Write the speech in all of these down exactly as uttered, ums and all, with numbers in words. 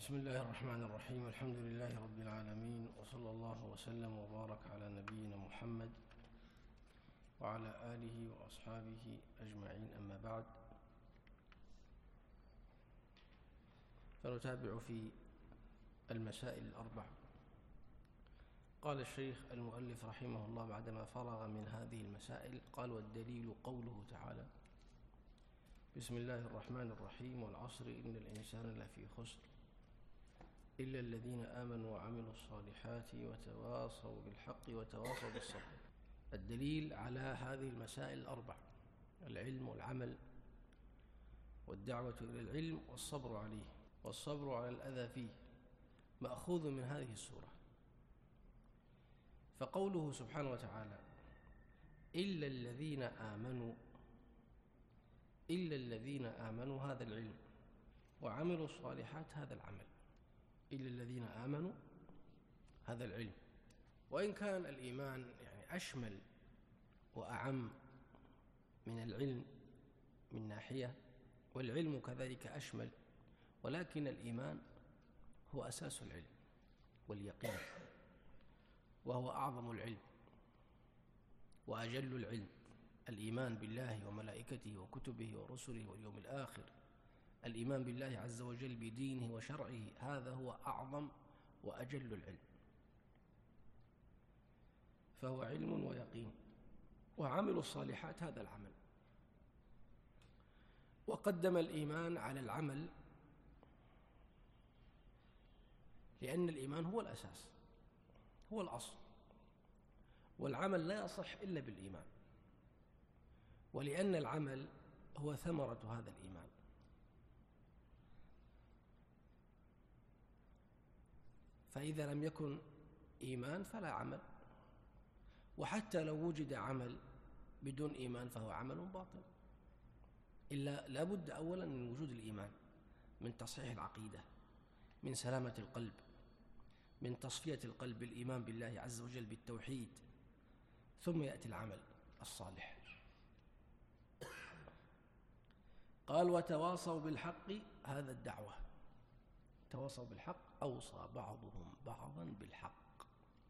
بسم الله الرحمن الرحيم. الحمد لله رب العالمين، وصلى الله وسلم وبارك على نبينا محمد وعلى آله وأصحابه أجمعين، أما بعد، فنتابع في المسائل الأربع. قال الشيخ المؤلف رحمه الله بعدما فرغ من هذه المسائل قال: والدليل قوله تعالى: بسم الله الرحمن الرحيم، والعصر إن الإنسان لفي خسر إلا الذين آمنوا وعملوا الصالحات وتواصوا بالحق وتواصوا بالصبر. الدليل على هذه المسائل الأربع: العلم والعمل والدعوة إلى العلم والصبر عليه والصبر على الأذى فيه، مأخوذ من هذه السورة. فقوله سبحانه وتعالى: إلا الذين آمنوا، إلا الذين آمنوا هذا العلم، وعملوا الصالحات هذا العمل. إلا الذين آمنوا هذا العلم، وإن كان الإيمان يعني أشمل وأعم من العلم من ناحية، والعلم كذلك أشمل، ولكن الإيمان هو أساس العلم واليقين، وهو أعظم العلم وأجل العلم. الإيمان بالله وملائكته وكتبه ورسله واليوم الآخر، الإيمان بالله عز وجل بدينه وشرعه، هذا هو أعظم وأجل العلم، فهو علم ويقين. وعمل الصالحات هذا العمل، وقدم الإيمان على العمل لأن الإيمان هو الأساس، هو الأصل، والعمل لا يصح إلا بالإيمان، ولأن العمل هو ثمرة هذا الإيمان. فإذا لم يكن إيمان فلا عمل، وحتى لو وجد عمل بدون إيمان فهو عمل باطل، إلا لابد أولا من وجود الإيمان، من تصحيح العقيدة، من سلامة القلب، من تصفية القلب بالإيمان بالله عز وجل بالتوحيد، ثم يأتي العمل الصالح. قال: وتواصوا بالحق هذا الدعوة. تواصوا بالحق، أوصى بعضهم بعضا بالحق.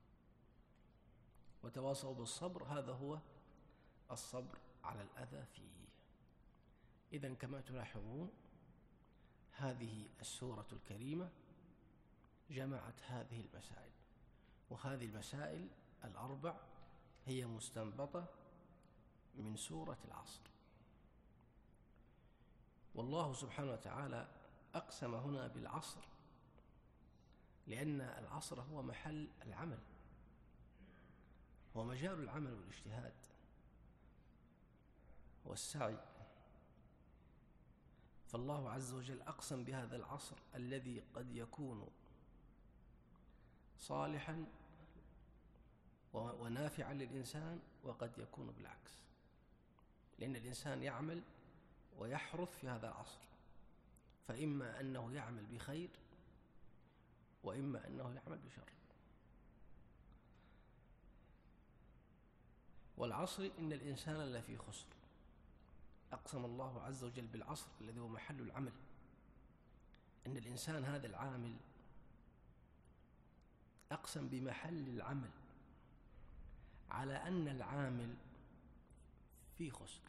وتواصوا بالصبر، هذا هو الصبر على الأذى فيه. إذن كما تلاحظون هذه السورة الكريمة جمعت هذه المسائل، وهذه المسائل الأربع هي مستنبطة من سورة العصر. والله سبحانه وتعالى أقسم هنا بالعصر لأن العصر هو محل العمل، هو مجال العمل والاجتهاد والسعي. فالله عز وجل أقسم بهذا العصر الذي قد يكون صالحا ونافعا للإنسان، وقد يكون بالعكس، لأن الإنسان يعمل ويحرث في هذا العصر، فإما أنه يعمل بخير وإما أنه يعمل بشر. والعصر إن الإنسان لفي خسر. أقسم الله عز وجل بالعصر الذي هو محل العمل، إن الإنسان هذا العامل أقسم بمحل العمل على أن العامل في خسر،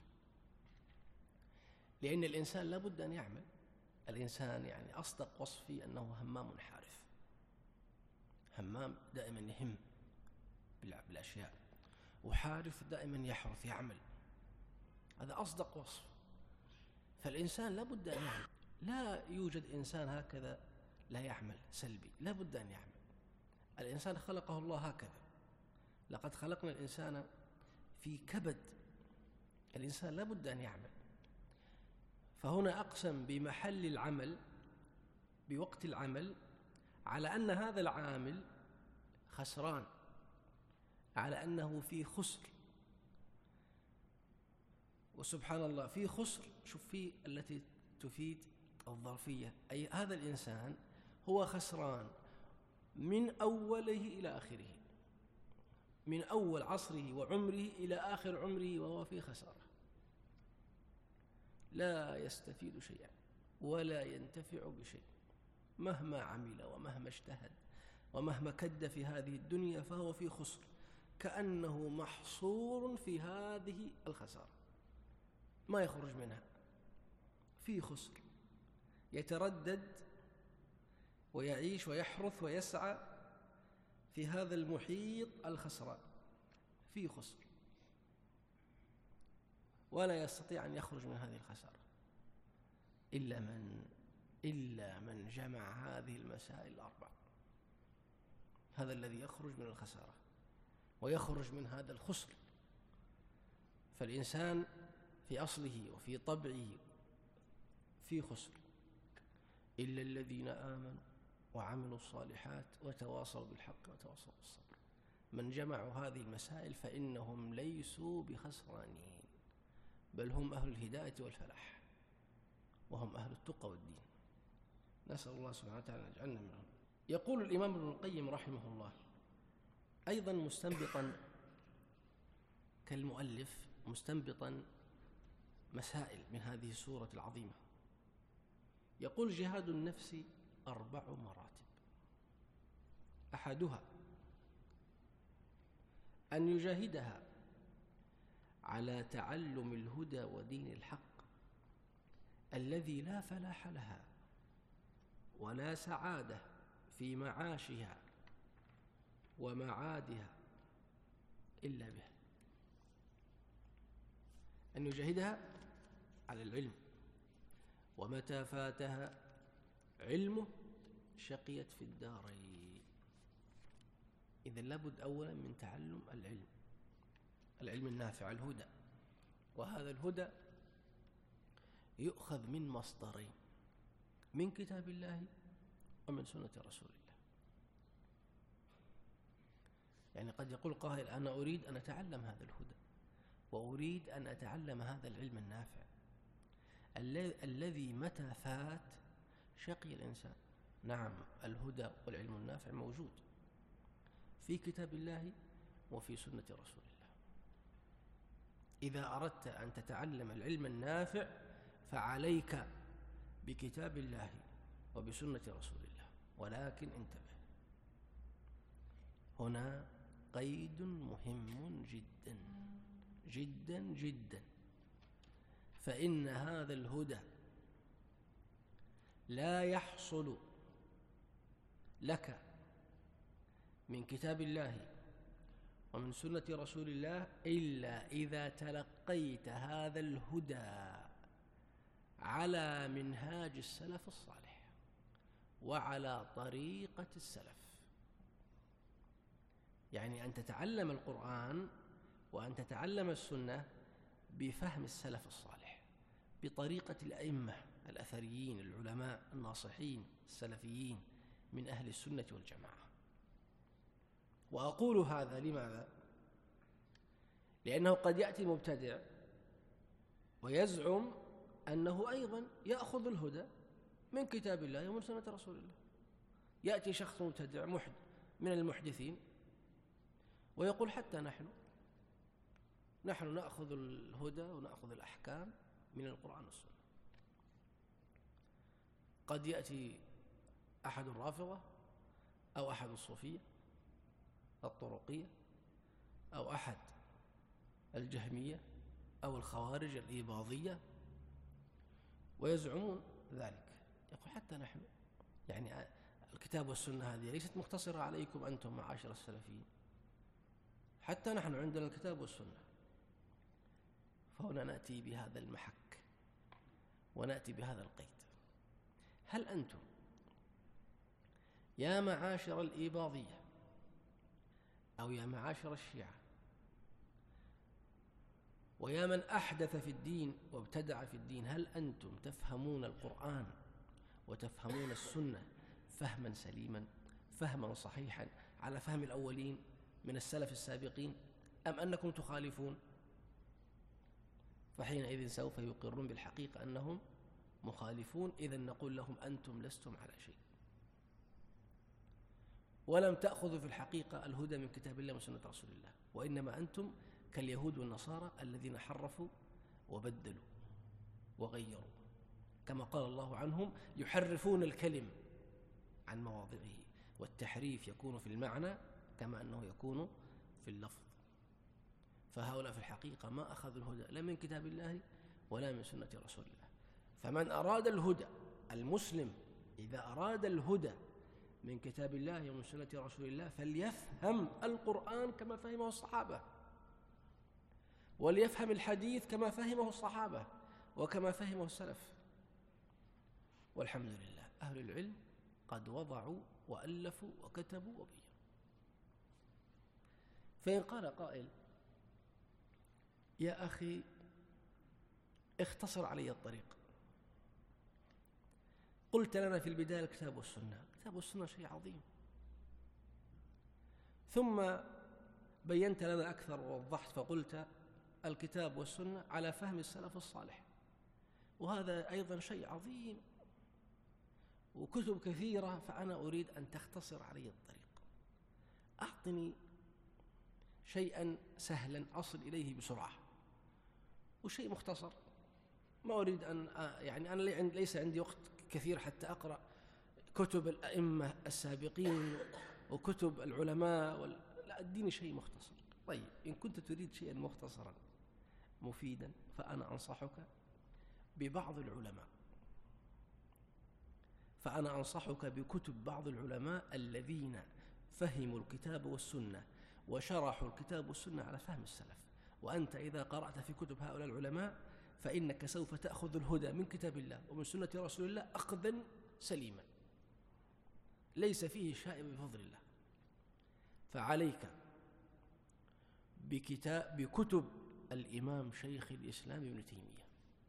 لأن الإنسان لابد أن يعمل. الإنسان يعني أصدق وصف فيه أنه همام حارث، همام دائما يهم بالأشياء، وحارث دائما يحرث يعمل، هذا أصدق وصف. فالإنسان لابد أن يعمل، لا يوجد إنسان هكذا لا يعمل سلبي، لابد أن يعمل. الإنسان خلقه الله هكذا، لقد خلقنا الإنسان في كبد، الإنسان لابد أن يعمل. فهنا أقسم بمحل العمل، بوقت العمل، على أن هذا العامل خسران، على أنه في خسر. وسبحان الله، في خسر، شوف في التي تفيد الظرفية، أي هذا الإنسان هو خسران من أوله إلى آخره، من أول عصره وعمره إلى آخر عمره وهو في خسارة، لا يستفيد شيئا ولا ينتفع بشيء. مهما عمل ومهما اجتهد ومهما كد في هذه الدنيا فهو في خسر، كأنه محصور في هذه الخسارة ما يخرج منها، في خسر، يتردد ويعيش ويحرث ويسعى في هذا المحيط الخسران، في خسر، ولا يستطيع أن يخرج من هذه الخسارة إلا من إلا من جمع هذه المسائل الأربع. هذا الذي يخرج من الخسارة ويخرج من هذا الخسر. فالإنسان في أصله وفي طبعه في خسر، إلا الذين آمنوا وعملوا الصالحات وتواصوا بالحق وتواصوا بالصبر. من جمعوا هذه المسائل فإنهم ليسوا بخسرانين، بل هم أهل الهداية والفلاح، وهم أهل التقى والدين. نسأل الله سبحانه وتعالى أن يجعلنا منهم. يقول الإمام ابن القيم رحمه الله أيضا مستنبطا كالمؤلف، مستنبطا مسائل من هذه السورة العظيمة، يقول: جهاد النفس أربع مراتب. أحدها أن يجاهدها على تعلم الهدى ودين الحق الذي لا فلاح لها ولا سعادة في معاشها ومعادها إلا به. أن يجاهدها على العلم، ومتى فاتها علمه شقيت في الدارين. إذن لابد أولا من تعلم العلم، العلم النافع، الهدى. وهذا الهدى يؤخذ من مصدرين: من كتاب الله ومن سنة رسول الله. يعني قد يقول قائل: أنا أريد أن أتعلم هذا الهدى، وأريد أن أتعلم هذا العلم النافع الذي متى فات شقي الإنسان. نعم، الهدى والعلم النافع موجود في كتاب الله وفي سنة رسول الله. إذا أردت أن تتعلم العلم النافع فعليك بكتاب الله وبسنة رسول الله. ولكن انتبه، هنا قيد مهم جدا جدا جدا، فإن هذا الهدى لا يحصل لك من كتاب الله ومن سنة رسول الله إلا إذا تلقيت هذا الهدى على منهاج السلف الصالح وعلى طريقة السلف. يعني أن تتعلم القرآن وأن تتعلم السنة بفهم السلف الصالح، بطريقة الأئمة الأثريين العلماء الناصحين السلفيين من أهل السنة والجماعة. وأقول هذا لماذا؟ لأنه قد يأتي مبتدع ويزعم أنه أيضا يأخذ الهدى من كتاب الله ومن سنة رسول الله. يأتي شخص مبتدع محد من المحدثين ويقول: حتى نحن نحن نأخذ الهدى ونأخذ الأحكام من القرآن والسنة. قد يأتي أحد الرافضة أو أحد الصوفية الطرقية أو أحد الجهمية أو الخوارج الإباضية ويزعمون ذلك، يقول: حتى نحن، يعني الكتاب والسنة هذه ليست مقتصرة عليكم أنتم معاشر السلفيين، حتى نحن عندنا الكتاب والسنة. فهنا نأتي بهذا المحك ونأتي بهذا القيد: هل أنتم يا معاشر الإباضية أو يا معاشر الشيعة ويا من أحدث في الدين وابتدع في الدين، هل أنتم تفهمون القرآن وتفهمون السنة فهما سليما، فهما صحيحا على فهم الأولين من السلف السابقين، أم أنكم تخالفون؟ فحينئذ سوف يقرون بالحقيقة أنهم مخالفون. إذن نقول لهم: أنتم لستم على شيء، ولم تأخذوا في الحقيقة الهدى من كتاب الله وسنة رسول الله، وإنما أنتم كاليهود والنصارى الذين حرفوا وبدلوا وغيروا، كما قال الله عنهم: يحرفون الكلم عن مواضعه، والتحريف يكون في المعنى كما أنه يكون في اللفظ. فهؤلاء في الحقيقة ما أخذوا الهدى لا من كتاب الله ولا من سنة رسول الله. فمن أراد الهدى، المسلم إذا أراد الهدى من كتاب الله ومن سنة رسول الله فليفهم القرآن كما فهمه الصحابة، وليفهم الحديث كما فهمه الصحابة وكما فهمه السلف. والحمد لله أهل العلم قد وضعوا وألفوا وكتبوا وبينوا. فإن قال قائل: يا أخي اختصر علي الطريق، قلت لنا في البداية الكتاب والسنة، الكتاب والسنة شيء عظيم، ثم بينت لنا أكثر ووضحت فقلت الكتاب والسنة على فهم السلف الصالح، وهذا أيضا شيء عظيم وكتب كثيرة، فأنا أريد أن تختصر علي الطريق، أعطني شيئا سهلا أصل إليه بسرعة، وشيء مختصر. ما أريد أن يعني أنا ليس عندي وقت كثير حتى أقرأ كتب الأئمة السابقين وكتب العلماء وال... لا، أديني شيء مختصر. طيب، إن كنت تريد شيئا مختصرا مفيدا فأنا أنصحك ببعض العلماء، فأنا أنصحك بكتب بعض العلماء الذين فهموا الكتاب والسنة وشرحوا الكتاب والسنة على فهم السلف. وأنت إذا قرأت في كتب هؤلاء العلماء فإنك سوف تأخذ الهدى من كتاب الله ومن سنة رسول الله أخذا سليما ليس فيه شائب بفضل الله. فعليك بكتاب بكتب الإمام شيخ الإسلام ابن تيمية،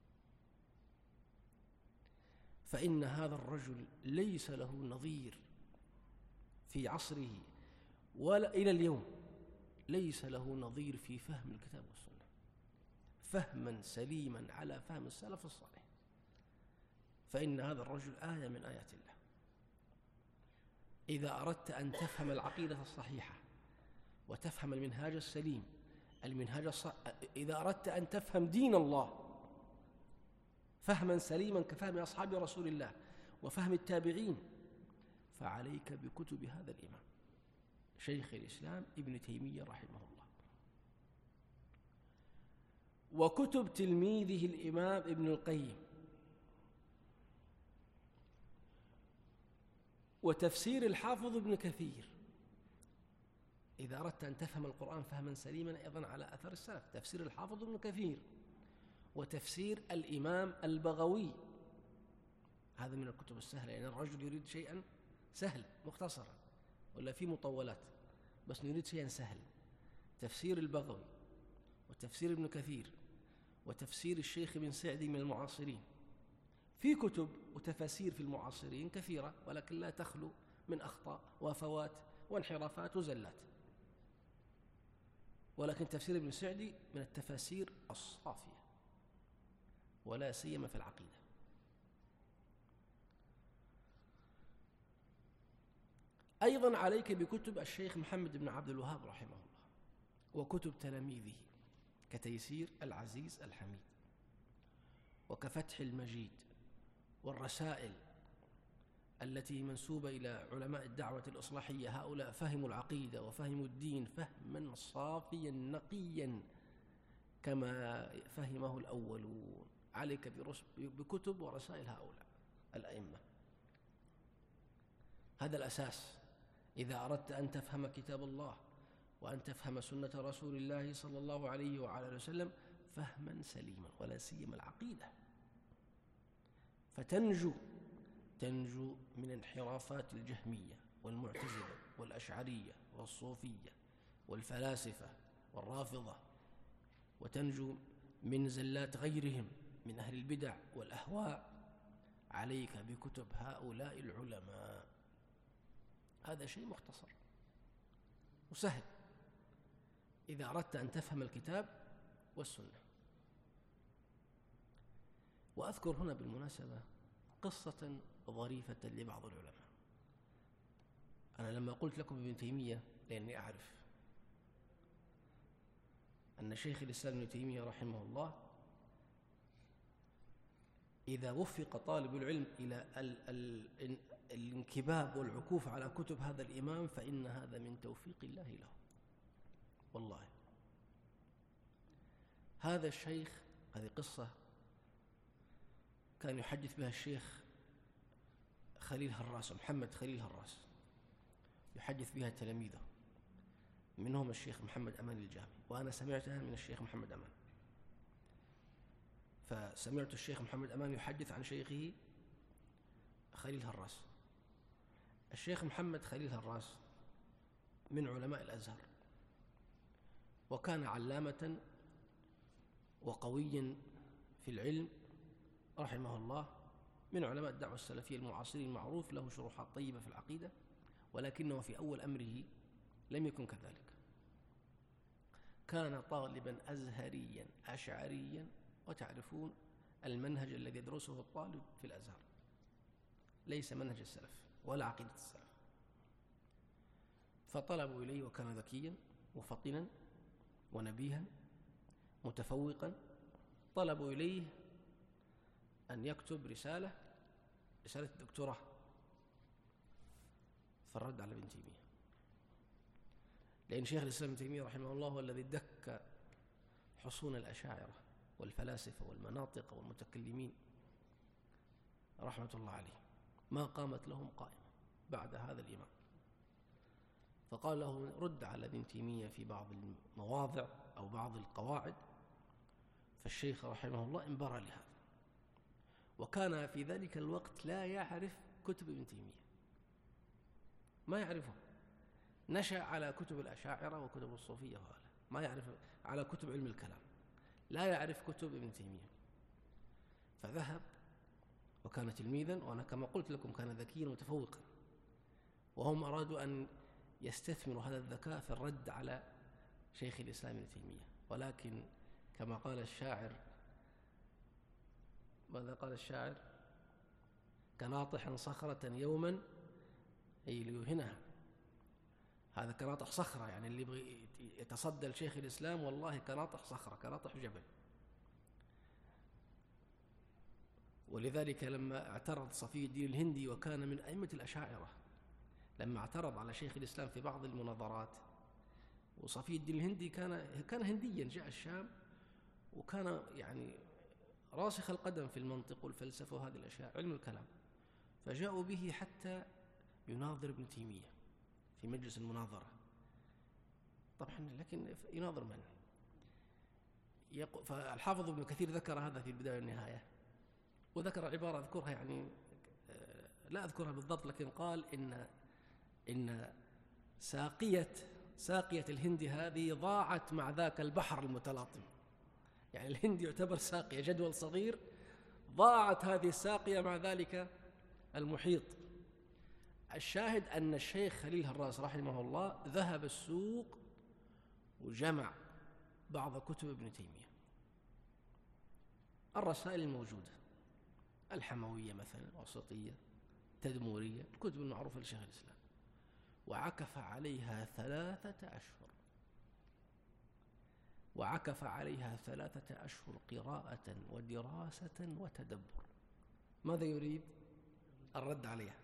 فإن هذا الرجل ليس له نظير في عصره ولا إلى اليوم، ليس له نظير في فهم الكتاب والسنة فهما سليما على فهم السلف الصالح. فإن هذا الرجل آية من آيات الله. إذا أردت أن تفهم العقيدة الصحيحة وتفهم المنهاج السليم، المنهاج الص... إذا أردت أن تفهم دين الله فهما سليما كفهم أصحاب رسول الله وفهم التابعين، فعليك بكتب هذا الإمام شيخ الإسلام ابن تيمية رحمه الله، وكتب تلميذه الإمام ابن القيم، وتفسير الحافظ ابن كثير. إذا أردت أن تفهم القرآن فهما سليما أيضا على أثر السلف، تفسير الحافظ ابن كثير، وتفسير الإمام البغوي. هذا من الكتب السهلة، يعني الرجل يريد شيئا سهل مختصرا ولا في مطولات، بس نريد شيئا سهل. تفسير البغوي وتفسير ابن كثير وتفسير الشيخ بن سعدي من المعاصرين. في كتب وتفاسير في المعاصرين كثيرة، ولكن لا تخلو من أخطاء وفوات وانحرافات وزلات، ولكن تفسير ابن سعدي من التفاسير الصافية ولا سيما في العقيدة. أيضا عليك بكتب الشيخ محمد بن عبد الوهاب رحمه الله وكتب تلاميذه كتيسير العزيز الحميد وكفتح المجيد، والرسائل التي منسوبة إلى علماء الدعوة الإصلاحية. هؤلاء فهموا العقيدة وفهموا الدين فهما صافيا نقيا كما فهمه الأولون. عليك بكتب ورسائل هؤلاء الأئمة، هذا الأساس إذا أردت أن تفهم كتاب الله وأن تفهم سنة رسول الله صلى الله عليه وعلى وسلم فهما سليما، ولا سيما العقيدة، فتنجو تنجو من انحرافات الجهمية والمعتزلة والأشعرية والصوفية والفلاسفة والرافضة، وتنجو من زلات غيرهم من أهل البدع والأهواء. عليك بكتب هؤلاء العلماء. هذا شيء مختصر وسهل إذا أردت أن تفهم الكتاب والسنة. وأذكر هنا بالمناسبة قصة ظريفة لبعض العلماء. أنا لما قلت لكم ابن تيمية لأني أعرف أن شيخ الإسلام ابن تيمية رحمه الله إذا وفق طالب العلم إلى ال ال الانكباب والعكوف على كتب هذا الإمام فإن هذا من توفيق الله له والله. هذا الشيخ، هذه قصة كان يحدث بها الشيخ خليل هراس، محمد خليل هراس، يحدث بها تلاميذه، منهم الشيخ محمد أمان الجامي، وأنا سمعتها من الشيخ محمد أمان. فسمعت الشيخ محمد أمان يحدث عن شيخه خليل هراس. الشيخ محمد خليل هراس من علماء الأزهر، وكان علامة وقويا في العلم رحمه الله، من علماء الدعوة السلفية المعاصرين المعروف، له شروحات طيبة في العقيدة، ولكنه في أول أمره لم يكن كذلك. كان طالبا أزهريا أشعريا، وتعرفون المنهج الذي يدرسه الطالب في الأزهر ليس منهج السلف ولا عقيدة السلف. فطلبوا إليه، وكان ذكيا وفطنا ونبيها متفوقا، طلبوا إليه أن يكتب رسالة رسالة الدكتوراه في الرد على ابن تيمية، لأن شيخ الإسلام ابن تيمية رحمه الله هو الذي دك حصون الأشاعرة والفلاسفة والمناطق والمتكلمين رحمة الله عليه، ما قامت لهم قائمة بعد هذا الإمام. فقال له رد على ابن تيمية في بعض المواضع أو بعض القواعد، فالشيخ رحمه الله انبرى لهذا، وكان في ذلك الوقت لا يعرف كتب ابن تيمية، ما يعرفها، نشأ على كتب الأشاعرة وكتب الصوفية، وهذا ما يعرف على كتب علم الكلام، لا يعرف كتب ابن تيمية. فذهب وكان تلميذا، وأنا كما قلت لكم كان ذكيا متفوقا، وهم أرادوا أن يستثمروا هذا الذكاء في الرد على شيخ الإسلام ابن تيمية، ولكن كما قال الشاعر، ماذا قال الشاعر؟ كناطحا صخرة يوما، أي ليوهنها. هذا كناطح صخرة، يعني اللي يبغي يتصدى لشيخ الإسلام والله كناطح صخرة، كناطح جبل. ولذلك لما اعترض صفي الدين الهندي، وكان من أئمة الأشاعرة، لما اعترض على شيخ الإسلام في بعض المناظرات، وصفي الدين الهندي كان كان هنديا جاء الشام، وكان يعني راسخ القدم في المنطق والفلسفة وهذه الأشياء، علم الكلام، فجاءوا به حتى يناظر ابن تيمية في مجلس المناظرة. طبعا لكن يناظر من؟ فالحافظ ابن كثير ذكر هذا في البداية والنهاية، وذكر عبارة أذكرها يعني لا أذكرها بالضبط، لكن قال إن إن ساقية ساقية الهند هذه ضاعت مع ذاك البحر المتلاطم، يعني الهند يعتبر ساقية جدول صغير، ضاعت هذه الساقية مع ذلك المحيط. الشاهد أن الشيخ خليل هراس رحمه الله ذهب السوق وجمع بعض كتب ابن تيمية، الرسائل الموجودة، الحموية مثلا، وسطية، تدمورية، الكتب المعروفة لشيخ الإسلام، وعكف عليها ثلاثة أشهر وعكف عليها ثلاثة أشهر قراءة ودراسة وتدبر. ماذا يريد؟ الرد عليها.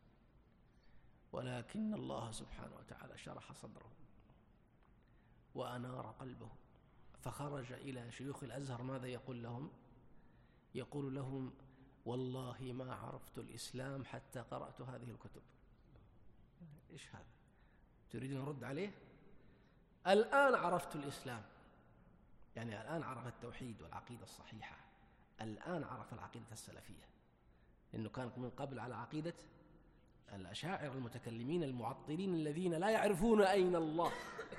ولكن الله سبحانه وتعالى شرح صدره وأنار قلبه، فخرج إلى شيوخ الأزهر. ماذا يقول لهم؟ يقول لهم والله ما عرفت الإسلام حتى قرأت هذه الكتب. إيش هذا؟ تريد أن نرد عليه؟ الآن عرفت الإسلام، يعني الآن عرف التوحيد والعقيدة الصحيحة، الآن عرف العقيدة السلفية، لأنه كان من قبل على عقيدة الأشاعرة المتكلمين المعطلين الذين لا يعرفون أين الله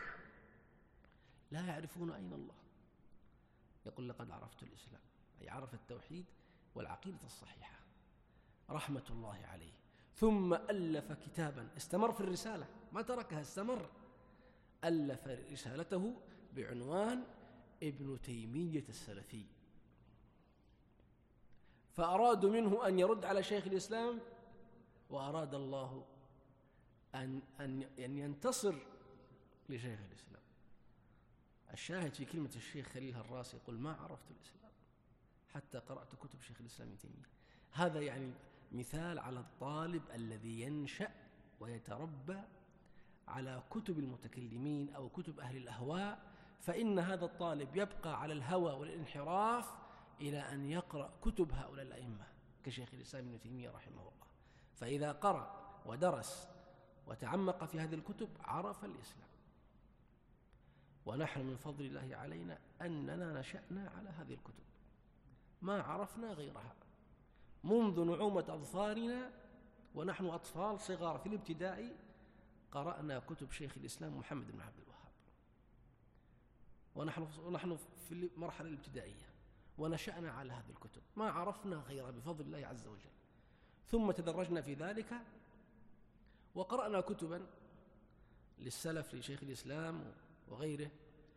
لا يعرفون أين الله. يقول لقد عرفت الإسلام، أي عرف التوحيد والعقيدة الصحيحة رحمة الله عليه. ثم ألف كتابا، استمر في الرسالة ما تركها، استمر، ألف رسالته بعنوان ابن تيمية السلفي. فأرادوا منه أن يرد على شيخ الإسلام، وأراد الله أن, أن, أن ينتصر لشيخ الإسلام. الشاهد في كلمة الشيخ خليل هراس، يقول ما عرفت الإسلام حتى قرأت كتب شيخ الإسلام ابن تيمية. هذا يعني مثال على الطالب الذي ينشأ ويتربى على كتب المتكلمين أو كتب أهل الأهواء، فإن هذا الطالب يبقى على الهوى والانحراف إلى أن يقرأ كتب هؤلاء الأئمة كشيخ الإسلام ابن تيمية رحمه الله. فإذا قرأ ودرس وتعمق في هذه الكتب عرف الإسلام. ونحن من فضل الله علينا أننا نشأنا على هذه الكتب، ما عرفنا غيرها منذ نعومة أظفارنا ونحن أطفال صغار في الابتدائي. قرأنا كتب شيخ الإسلام محمد بن عبد الوهاب ونحن ونحن في المرحلة الابتدائية، ونشأنا على هذه الكتب، ما عرفنا غيرها بفضل الله عز وجل. ثم تدرجنا في ذلك وقرأنا كتبا للسلف لشيخ الإسلام وغيره.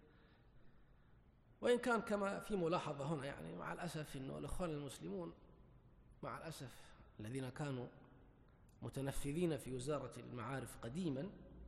وإن كان كما في ملاحظة هنا، يعني مع الأسف أنه الإخوان المسلمون مع الأسف الذين كانوا متنفذين في وزارة المعارف قديما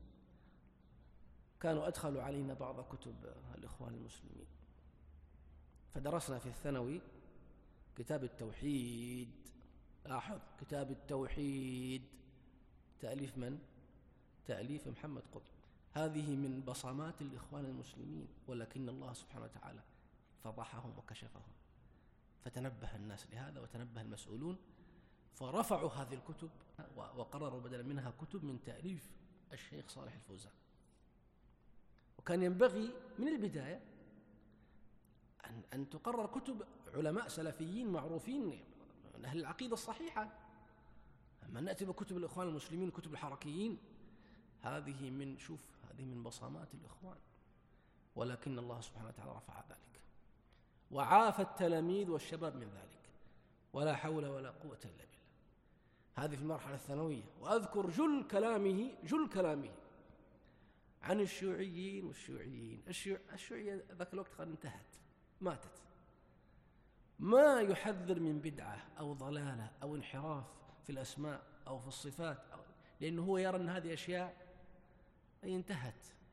كانوا أدخلوا علينا بعض كتب الإخوان المسلمين، فدرسنا في الثانوي كتاب التوحيد. لاحظ، كتاب التوحيد تأليف من؟ تأليف محمد قطب. هذه من بصمات الإخوان المسلمين، ولكن الله سبحانه وتعالى فضحهم وكشفهم، فتنبه الناس لهذا وتنبه المسؤولون، فرفعوا هذه الكتب وقرروا بدلا منها كتب من تأليف الشيخ صالح الفوزان. وكان ينبغي من البداية أن, أن تقرر كتب علماء سلفيين معروفين من أهل العقيدة الصحيحة. أما نأتي بكتب الإخوان المسلمين، كتب الحركيين، هذه من شوف هذه من بصمات الإخوان، ولكن الله سبحانه وتعالى رفع ذلك وعاف التلاميذ والشباب من ذلك، ولا حول ولا قوة إلا بالله. هذه في المرحلة الثانوية. وأذكر جل كلامه جل كلامه عن الشيوعيين والشيوعيين الشيوعية ذاك الوقت قد انتهت، ماتت. ما يحذر من بدعة أو ضلالة أو انحراف في الأسماء أو في الصفات، أو لأنه هو يرى أن هذه أشياء أي انتهت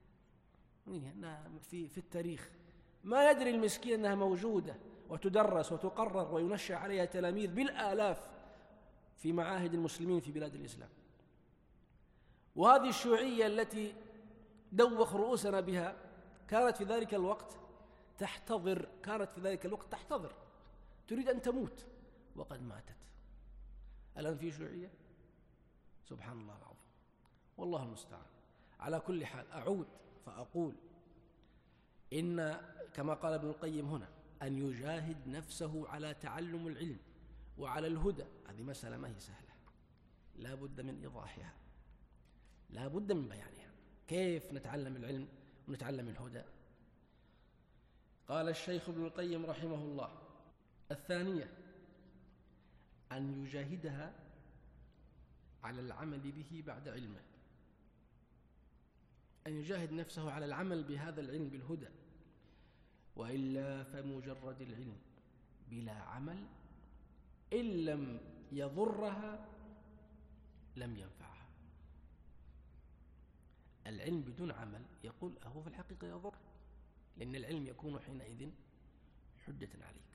في في التاريخ. ما يدري المسكين أنها موجودة وتدرس وتقرر وينشأ عليها تلاميذ بالآلاف في معاهد المسلمين في بلاد الإسلام. وهذه الشيوعية التي دوخ رؤوسنا بها كانت في ذلك الوقت تحتضر كانت في ذلك الوقت تحتضر تريد أن تموت وقد ماتت. الآن في شيوعية، سبحان الله العظيم، والله المستعان. على كل حال أعود فأقول إن كما قال ابن القيم هنا أن يجاهد نفسه على تعلم العلم وعلى الهدى. هذه مسألة ما هي سهلة، لا بد من إيضاحها، لا بد من بيانها. كيف نتعلم العلم ونتعلم الهدى؟ قال الشيخ ابن القيم رحمه الله: الثانية أن يجاهدها على العمل به بعد علمه، أن يجاهد نفسه على العمل بهذا العلم بالهدى، وإلا فمجرد العلم بلا عمل إن لم يضرها لم ينفعها. العلم بدون عمل يقول هو في الحقيقة يضر، لأن العلم يكون حينئذ حجة عليك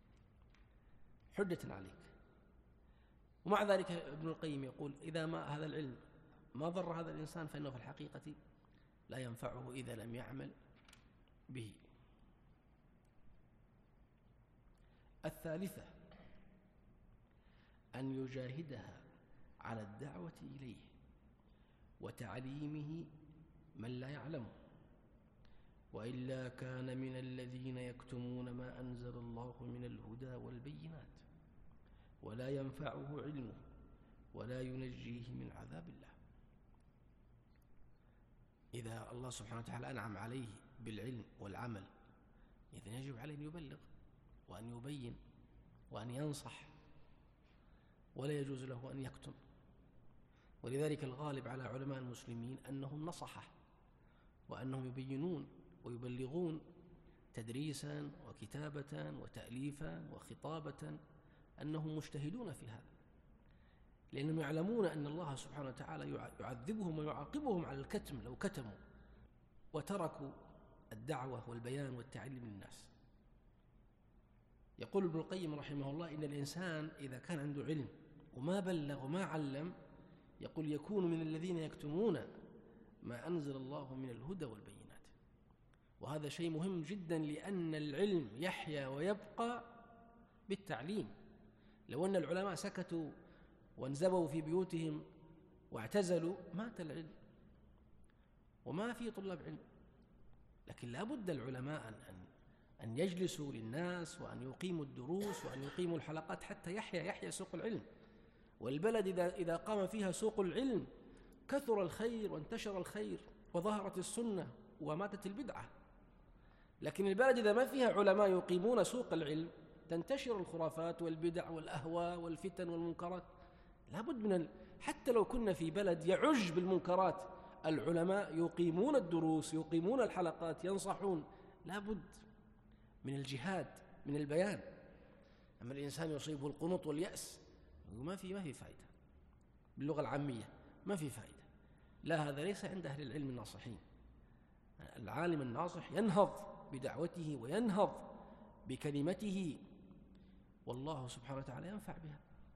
حجة عليك ومع ذلك ابن القيم يقول إذا ما هذا العلم ما ضر هذا الإنسان فإنه في الحقيقة لا ينفعه إذا لم يعمل به. الثالثة أن يجاهدها على الدعوة إليه وتعليمه من لا يعلمه، وإلا كان من الذين يكتمون ما أنزل الله من الهدى والبينات ولا ينفعه علمه ولا ينجيه من عذاب الله. إذا الله سبحانه وتعالى أنعم عليه بالعلم والعمل، إذن يجب عليه أن يبلغ وأن يبين وأن ينصح، ولا يجوز له أن يكتم. ولذلك الغالب على علماء المسلمين أنهم نصحة، وأنهم يبينون ويبلغون تدريسا وكتابة وتأليفا وخطابة، أنهم مجتهدون في هذا، لأنهم يعلمون أن الله سبحانه وتعالى يعذبهم ويعاقبهم على الكتم لو كتموا وتركوا الدعوة والبيان والتعليم للناس. يقول ابن القيم رحمه الله إن الإنسان إذا كان عنده علم وما بلغ وما علم، يقول يكون من الذين يكتمون ما أنزل الله من الهدى والبينات. وهذا شيء مهم جدا، لأن العلم يحيا ويبقى بالتعليم. لو أن العلماء سكتوا وانزبوا في بيوتهم واعتزلوا مات العلم وما في طلاب علم. لكن لا بد العلماء أن, أن يجلسوا للناس وأن يقيموا الدروس وأن يقيموا الحلقات حتى يحيا يحيا سوق العلم. والبلد إذا, إذا قام فيها سوق العلم كثر الخير وانتشر الخير وظهرت السنة وماتت البدعة. لكن البلد إذا ما فيها علماء يقيمون سوق العلم تنتشر الخرافات والبدع والأهواء والفتن والمنكرات. لا بد من ال... حتى لو كنا في بلد يعج بالمنكرات، العلماء يقيمون الدروس يقيمون الحلقات ينصحون. لا بد من الجهاد من البيان. أما الإنسان يصيبه القنوط واليأس ما في ما في فائدة، باللغة العامية ما في فائدة. لا، هذا ليس عند أهل العلم الناصحين. العالم الناصح ينهض بدعوته وينهض بكلمته، والله سبحانه وتعالى ينفع بها.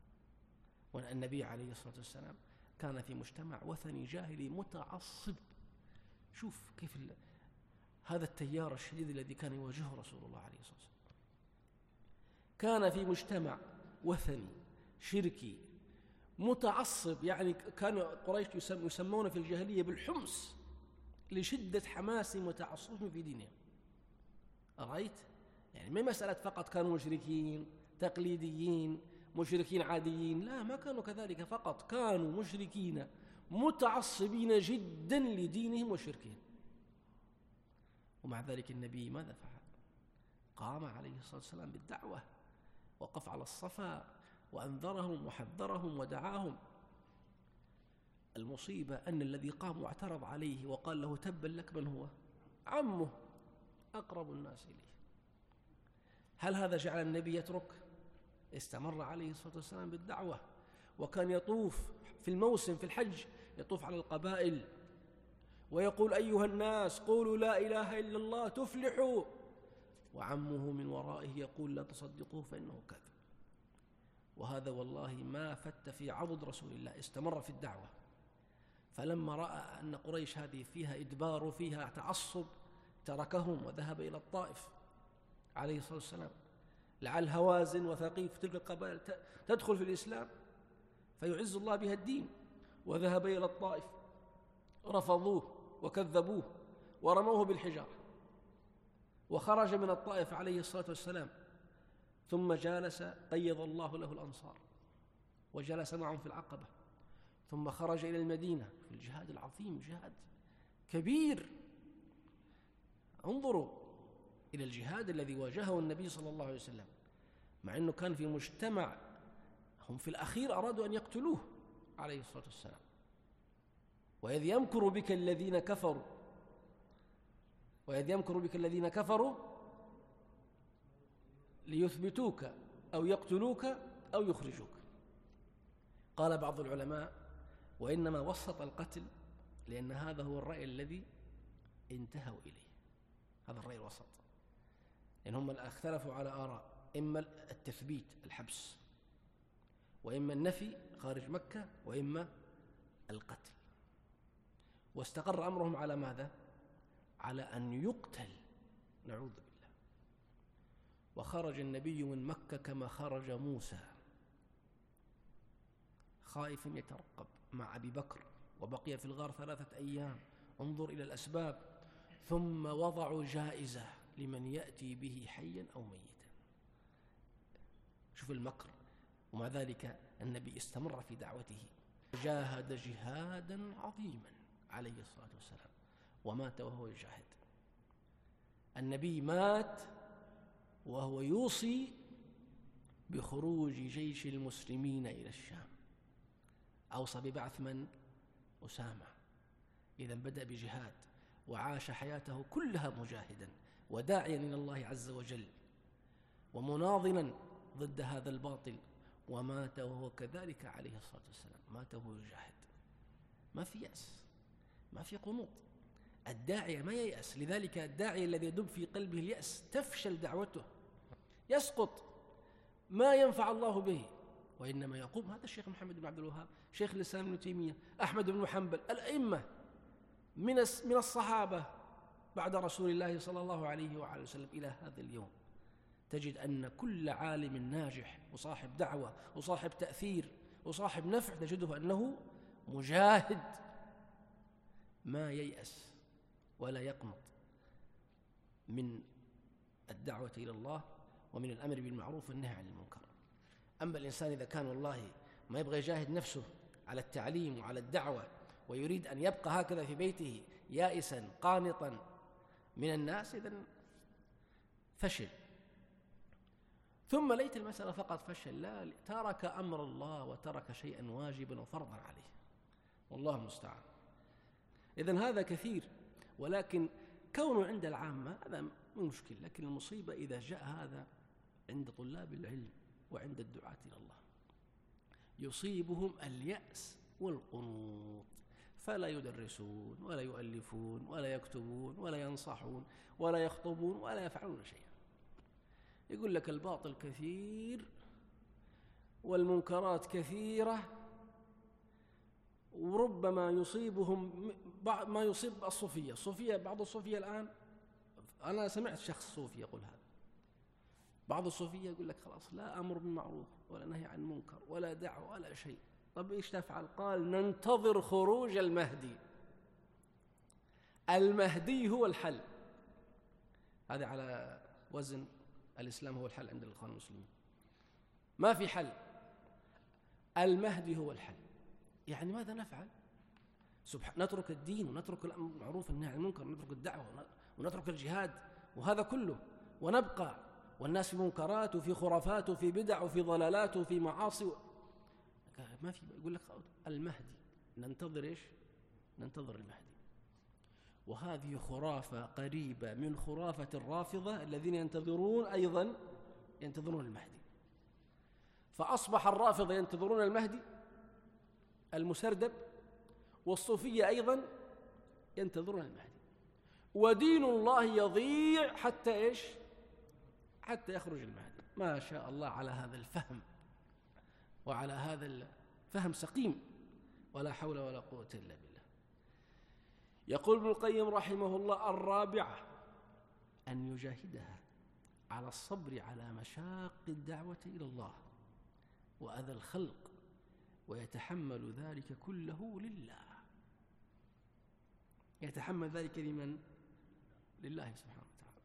والنبي عليه الصلاة والسلام كان في مجتمع وثني جاهلي متعصب. شوف كيف هذا التيار الشديد الذي كان يواجهه رسول الله عليه الصلاة والسلام. كان في مجتمع وثني شركي متعصب، يعني كان قريش يسمون في الجاهلية بالحمص لشدة حماسهم وتعصبهم في دينهم. أرأيت؟ يعني ما مسألة فقط كانوا مشركين تقليديين مشركين عاديين، لا، ما كانوا كذلك فقط، كانوا مشركين متعصبين جدا لدينهم وشركهم. ومع ذلك النبي ماذا فعل؟ قام عليه الصلاة والسلام بالدعوة، وقف على الصفا وأنذرهم وحذرهم ودعاهم. المصيبة أن الذي قام واعترض عليه وقال له تبا لك من هو؟ عمه أقرب الناس إليه. هل هذا جعل النبي يترك؟ استمر عليه الصلاة والسلام بالدعوة، وكان يطوف في الموسم في الحج، يطوف على القبائل ويقول أيها الناس قولوا لا إله إلا الله تفلحوا، وعمه من ورائه يقول لا تصدقوه فإنه كذب. وهذا والله ما فت في عضد رسول الله، استمر في الدعوة. فلما رأى أن قريش هذه فيها إدبار وفيها تعصب تركهم وذهب إلى الطائف عليه الصلاة والسلام، لعل هوازن وثقيف تلك القبائل تدخل في الإسلام فيعز الله بها الدين. وذهب إلى الطائف، رفضوه وكذبوه ورموه بالحجارة، وخرج من الطائف عليه الصلاة والسلام، ثم جالس قيض الله له الأنصار وجلس معهم في العقبة، ثم خرج إلى المدينة في الجهاد العظيم، جهاد كبير. انظروا إلى الجهاد الذي واجهه النبي صلى الله عليه وسلم، مع أنه كان في مجتمع هم في الأخير أرادوا أن يقتلوه عليه الصلاة والسلام. وإذ يمكر بك الذين كفروا وإذ يمكر بك الذين كفروا ليثبتوك أو يقتلوك أو يخرجوك. قال بعض العلماء وإنما وسط القتل لأن هذا هو الرأي الذي انتهوا إليه، هذا الرأي الوسط، لأن هم اختلفوا على آراء، إما التثبيت الحبس، وإما النفي خارج مكة، وإما القتل. واستقر أمرهم على ماذا؟ على أن يقتل، نعوذ بالله. وخرج النبي من مكة كما خرج موسى، خائفا يترقب مع أبي بكر، وبقي في الغار ثلاثة أيام. انظر إلى الأسباب. ثم وضعوا جائزة لمن يأتي به حيا أو ميتا. شوف المكر. ومع ذلك النبي استمر في دعوته، جاهد جهادا عظيما عليه الصلاة والسلام، ومات وهو يجاهد. النبي مات وهو يوصي بخروج جيش المسلمين إلى الشام، أوصى ببعث من؟ أسامة. إذن بدأ بجهاد، وعاش حياته كلها مجاهدا وداعيا إلى الله عز وجل ومناضلا ضد هذا الباطل، ومات وهو كذلك عليه الصلاة والسلام، مات وهو يجاهد. ما في يأس، ما في قنوط. الداعية ما ييأس. لذلك الداعية الذي يدب في قلبه اليأس تفشل دعوته، يسقط ما ينفع الله به، وإنما يقوم هذا الشيخ محمد بن عبد الوهاب، شيخ الإسلام ابن تيمية، أحمد بن حنبل، الأئمة من من الصحابة بعد رسول الله صلى الله عليه وعلى وسلم إلى هذا اليوم، تجد أن كل عالم ناجح وصاحب دعوة وصاحب تأثير وصاحب نفع تجده أنه مجاهد ما ييأس ولا يقنط من الدعوة إلى الله ومن الأمر بالمعروف والنهي عن المنكر. أما الإنسان إذا كان والله ما يبغى يجاهد نفسه على التعليم وعلى الدعوة ويريد أن يبقى هكذا في بيته يائسا قانطا من الناس، إذن فشل. ثم ليت المسألة فقط فشل، لا، ترك أمر الله وترك شيئا واجبا وفرضا عليه، والله المستعان. إذن هذا كثير، ولكن كونه عند العامة هذا مو مشكل، لكن المصيبة إذا جاء هذا عند طلاب العلم وعند الدعاة إلى الله يصيبهم اليأس والقنوط، فلا يدرسون ولا يؤلفون ولا يكتبون ولا ينصحون ولا يخطبون ولا يفعلون شيئا. يقول لك الباطل كثير والمنكرات كثيرة، وربما يصيبهم ما يصيب الصوفية. الصوفية بعض الصوفية الآن، أنا سمعت شخص صوفي يقول هذا، بعض الصوفية يقول لك خلاص لا أمر بالمعروف ولا نهي عن المنكر ولا دعوة ولا شيء. طب إيش تفعل؟ قال ننتظر خروج المهدي، المهدي هو الحل. هذا على وزن الإسلام هو الحل عند الإخوان المسلمين، ما في حل، المهدي هو الحل. يعني ماذا نفعل؟ سبحان، نترك الدين ونترك الأمر بالمعروف والنهي عن المنكر ونترك الدعوة ونترك الجهاد وهذا كله، ونبقى والناس في منكرات وفي خرافات وفي بدع وفي ضلالات وفي معاصي و... ما في. يقول لك المهدي، ننتظر إيش؟ ننتظر المهدي. وهذه خرافة قريبة من خرافة الرافضة الذين ينتظرون أيضا ينتظرون المهدي. فأصبح الرافضة ينتظرون المهدي المسردب، والصوفية أيضا ينتظرون المهدي، ودين الله يضيع حتى إيش؟ حتى يخرج المهدي. ما شاء الله على هذا الفهم وعلى هذا الفهم سقيم، ولا حول ولا قوة إلا بالله. يقول ابن القيم رحمه الله: الرابعة أن يجاهدها على الصبر على مشاق الدعوة إلى الله وأذى الخلق، ويتحمل ذلك كله لله. يتحمل ذلك لمن؟ لله سبحانه وتعالى.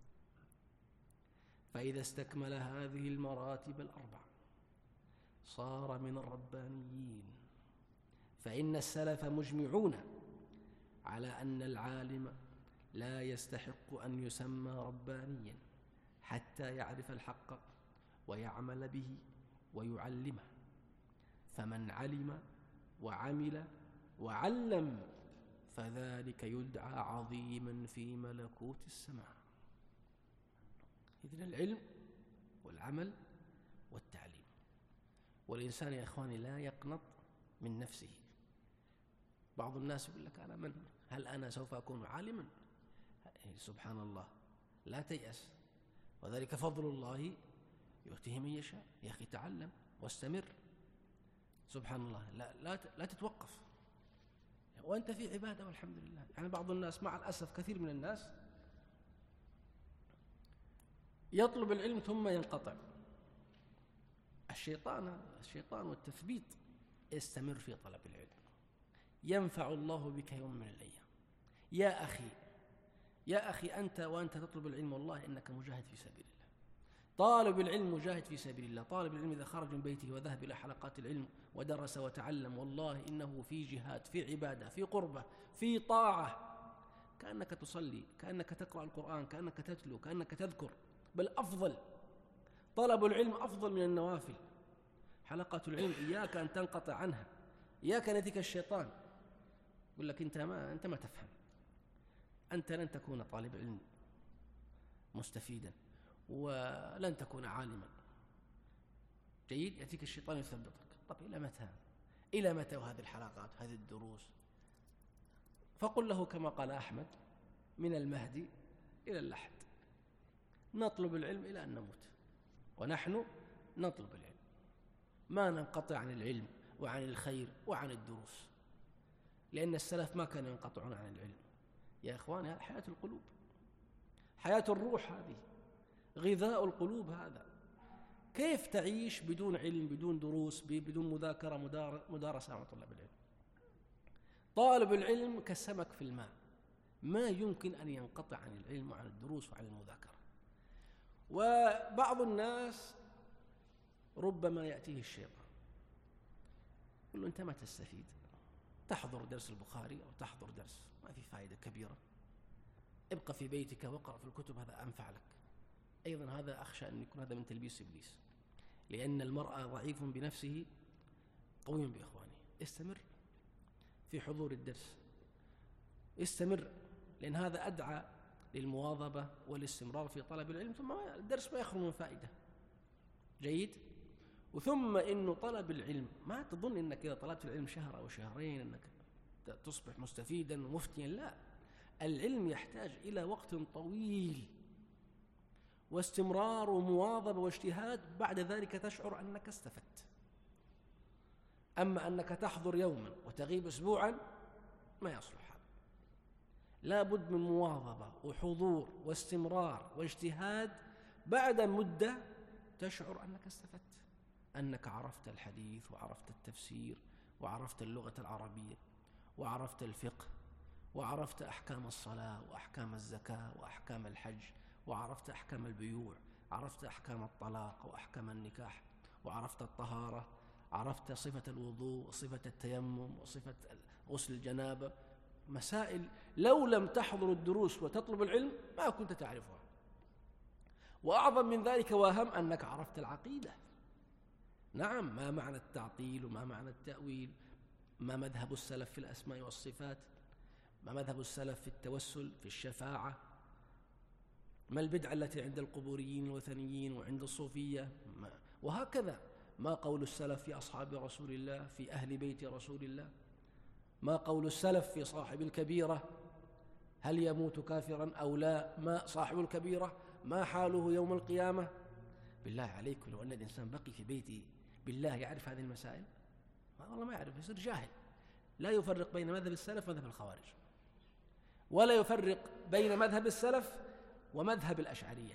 فإذا استكمل هذه المراتب الأربع صار من الربانيين. فإن السلف مجمعون على أن العالم لا يستحق أن يسمى ربانيا حتى يعرف الحق ويعمل به ويعلمه. فمن علم وعمل وعلم فذلك يدعى عظيما في ملكوت السماء. إذن العلم والعمل والتعليم. والإنسان يا إخواني لا يقنط من نفسه. بعض الناس يقول لك أنا من؟ هل أنا سوف أكون عالما؟ سبحان الله، لا تيأس، وذلك فضل الله يؤتيه من يشاء. يا أخي تعلم واستمر، سبحان الله، لا, لا, لا تتوقف، وأنت في عبادة والحمد لله. يعني بعض الناس مع الأسف كثير من الناس يطلب العلم ثم ينقطع. الشيطان الشيطان والتثبيت. استمر في طلب العلم، ينفع الله بك يوم من الأيام. يا أخي يا أخي أنت وأنت تطلب العلم والله إنك مجاهد في سبيل الله. طالب العلم مجاهد في سبيل الله. طالب العلم إذا خرج من بيته وذهب إلى حلقات العلم ودرس وتعلم، والله إنه في جهاد، في عبادة، في قربة، في طاعة، كأنك تصلي، كأنك تقرأ القرآن، كأنك تتلو، كأنك تذكر، بل أفضل. طلب العلم أفضل من النوافل. حلقات العلم إياك أن تنقطع عنها، إياك أن يأتيك الشيطان يقول لك أنت ما أنت ما تفهم، أنت لن تكون طالب علم مستفيدا ولن تكون عالما. جيد، يأتيك الشيطان يثبطك. طب إلى متى؟ إلى متى وهذه الحلقات هذه الدروس؟ فقل له كما قال أحمد: من المهدي إلى اللحد، نطلب العلم إلى أن نموت ونحن نطلب العلم، ما ننقطع عن العلم وعن الخير وعن الدروس، لأن السلف ما كانوا ينقطعون عن العلم. يا إخواني، هذه حياة القلوب، حياة الروح، هذه غذاء القلوب. هذا كيف تعيش بدون علم، بدون دروس، بدون مذاكرة مدارسة مع طلاب العلم؟ طالب العلم كالسمك في الماء، ما يمكن أن ينقطع عن العلم وعن الدروس وعن المذاكرة. وبعض الناس ربما يأتيه الشيطان يقول له أنت ما تستفيد، تحضر درس البخاري أو تحضر درس ما في فائدة كبيرة، ابقى في بيتك واقرأ في الكتب، هذا أنفع لك. أيضا هذا أخشى أن يكون هذا من تلبيس إبليس، لأن المرء ضعيف بنفسه قوي بإخوانه. استمر في حضور الدرس، استمر، لأن هذا أدعى للمواظبة والاستمرار في طلب العلم، ثم الدرس ما يخرج من فائدة. جيد. وثم إنه طلب العلم ما تظن إنك إذا طلبت العلم شهر أو شهرين أنك تصبح مستفيدا ومفتيا، لا، العلم يحتاج إلى وقت طويل واستمرار ومواظبة واجتهاد، بعد ذلك تشعر أنك استفدت. أما أنك تحضر يوما وتغيب أسبوعا ما يصلح هذا. لا بد من مواظبة وحضور واستمرار واجتهاد، بعد مدة تشعر أنك استفدت، أنك عرفت الحديث وعرفت التفسير وعرفت اللغة العربية وعرفت الفقه وعرفت أحكام الصلاة وأحكام الزكاة وأحكام الحج وعرفت أحكام البيوع، عرفت أحكام الطلاق وأحكام النكاح، وعرفت الطهارة، عرفت صفة الوضوء وصفة التيمم وصفة غسل الجنابة. مسائل لو لم تحضر الدروس وتطلب العلم ما كنت تعرفها. وأعظم من ذلك وأهم أنك عرفت العقيدة. نعم، ما معنى التعطيل وما معنى التأويل، ما مذهب السلف في الأسماء والصفات، ما مذهب السلف في التوسل، في الشفاعة، ما البدعة التي عند القبوريين الوثنيين وعند الصوفية، وهكذا. ما قول السلف في أصحاب رسول الله، في أهل بيت رسول الله، ما قول السلف في صاحب الكبيرة، هل يموت كافرا أو لا، ما صاحب الكبيرة ما حاله يوم القيامة. بالله عليكم، لو أن الإنسان بقي في بيته بالله يعرف هذه المسائل؟ والله ما يعرف، يصير جاهل. لا يفرق بين مذهب السلف ومذهب الخوارج، ولا يفرق بين مذهب السلف ومذهب الأشعرية،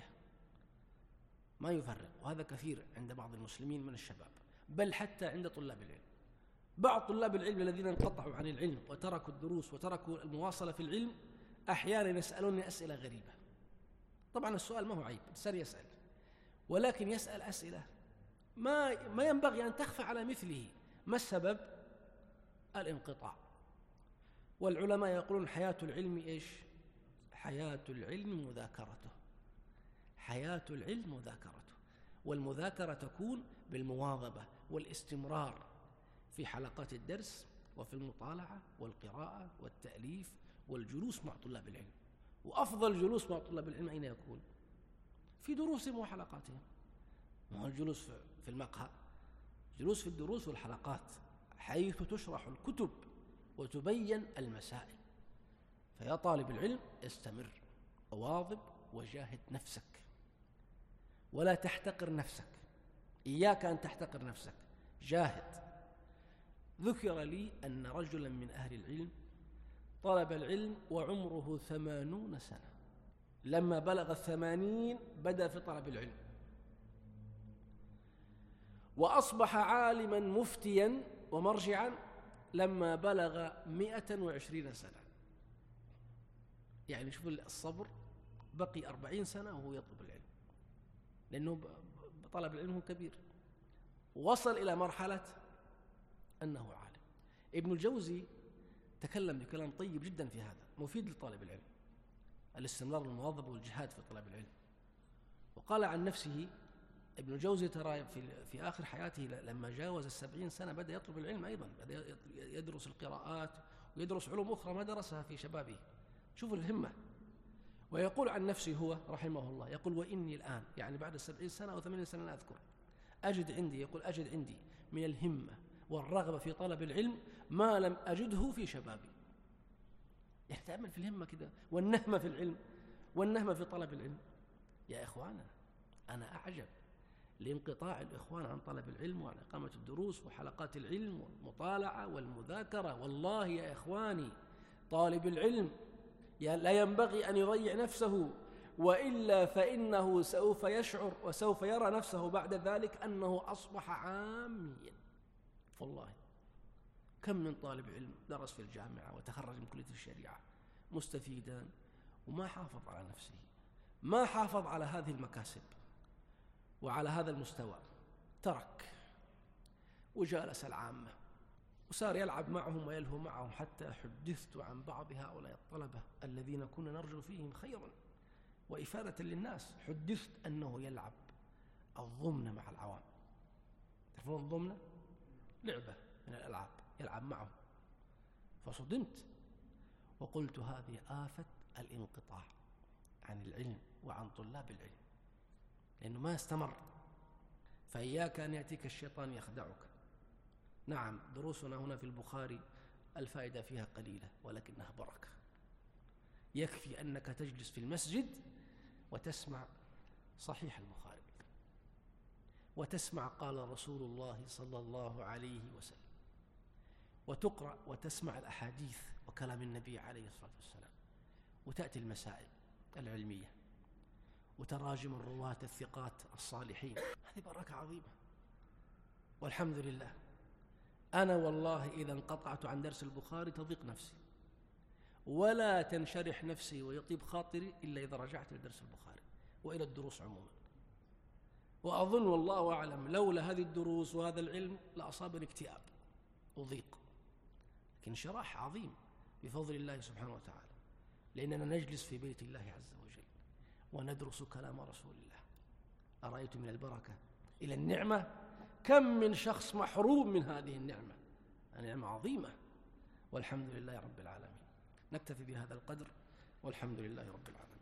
ما يفرق. وهذا كثير عند بعض المسلمين من الشباب، بل حتى عند طلاب العلم. بعض طلاب العلم الذين انقطعوا عن العلم وتركوا الدروس وتركوا المواصلة في العلم أحيانا يسألوني أسئلة غريبة. طبعا السؤال ما هو عيب، الإنسان يسأل، ولكن يسأل أسئلة ما ما ينبغي أن تخفى على مثله. ما السبب؟ الانقطاع. والعلماء يقولون حياة العلم إيش؟ حياة العلم مذاكرته، حياة العلم مذاكرته. والمذاكرة تكون بالمواظبة والاستمرار في حلقات الدرس وفي المطالعة والقراءة والتأليف والجلوس مع طلاب العلم. وأفضل جلوس مع طلاب العلم أين يكون؟ في دروسهم وحلقاتهم. ما هو الجلوس في المقهى، جلوس في الدروس والحلقات حيث تشرح الكتب وتبين المسائل. فيا طالب العلم استمر، واظب، وجاهد نفسك، ولا تحتقر نفسك. إياك أن تحتقر نفسك، جاهد. ذكر لي أن رجلا من أهل العلم طلب العلم وعمره ثمانون سنة، لما بلغ الثمانين بدأ في طلب العلم، وأصبح عالما مفتيا ومرجعا لما بلغ مئة وعشرين سنة. يعني شوف الصبر، بقي أربعين سنة وهو يطلب العلم، لأنه طلب العلم كبير، وصل إلى مرحلة أنه عالم. ابن الجوزي تكلم بكلام طيب جدا في هذا، مفيد لطالب العلم، الاستمرار والمواظبة والجهاد في طلب العلم. وقال عن نفسه ابن الجوزي ترى في, في آخر حياته لما جاوز السبعين سنة بدأ يطلب العلم أيضا، بدأ يدرس القراءات ويدرس علوم أخرى ما درسها في شبابه. شوفوا الهمة. ويقول عن نفسه هو رحمه الله، يقول وإني الآن، يعني بعد السبعين سنة أو ثمانين سنة لا أذكر، أجد عندي، يقول أجد عندي من الهمة والرغبة في طلب العلم ما لم أجده في شبابي. يعني تأمل في الهمة كده، والنهمة في العلم، والنهمة في طلب العلم. يا إخوانا، أنا أعجب لانقطاع الإخوان عن طلب العلم وعن إقامة الدروس وحلقات العلم والمطالعة والمذاكرة. والله يا إخواني طالب العلم لا ينبغي أن يضيع نفسه، وإلا فإنه سوف يشعر وسوف يرى نفسه بعد ذلك أنه أصبح عاميا. والله كم من طالب علم درس في الجامعة وتخرج من كلية الشريعة مستفيدا وما حافظ على نفسه، ما حافظ على هذه المكاسب وعلى هذا المستوى، ترك وجالس العامة وصار يلعب معهم ويلهو معهم، حتى حدثت عن بعض هؤلاء الطلبة الذين كنا نرجو فيهم خيرا وإفادة للناس، حدثت أنه يلعب الضمن مع العوام. تعرفون الضمن؟ لعبة من الألعاب يلعب معهم، فصدمت وقلت هذه آفة الانقطاع عن العلم وعن طلاب العلم، لأنه ما استمر. فإياك أن يأتيك الشيطان يخدعك. نعم دروسنا هنا في البخاري الفائدة فيها قليلة ولكنها بركة. يكفي أنك تجلس في المسجد وتسمع صحيح البخاري وتسمع قال رسول الله صلى الله عليه وسلم، وتقرأ وتسمع الأحاديث وكلام النبي عليه الصلاة والسلام، وتأتي المسائل العلمية وتراجم الرواة الثقات الصالحين. هذه بركة عظيمة والحمد لله. أنا والله إذا انقطعت عن درس البخاري تضيق نفسي ولا تنشرح نفسي ويطيب خاطري إلا إذا رجعت لدرس البخاري وإلى الدروس عموما. وأظن والله أعلم لولا هذه الدروس وهذا العلم لأصابني اكتئاب وضيق، لكن شراح عظيم بفضل الله سبحانه وتعالى، لأننا نجلس في بيت الله عز وجل وندرس كلام رسول الله. أرأيت من البركة إلى النعمة كم من شخص محروم من هذه النعمة، نعمة عظيمة والحمد لله رب العالمين. نكتفي بهذا القدر والحمد لله رب العالمين.